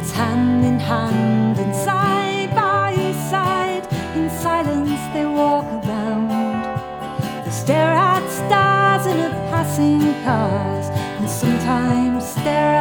It's hand in hand and side by side. In silence they walk around. They stare at stars in a passing cars, and sometimes stare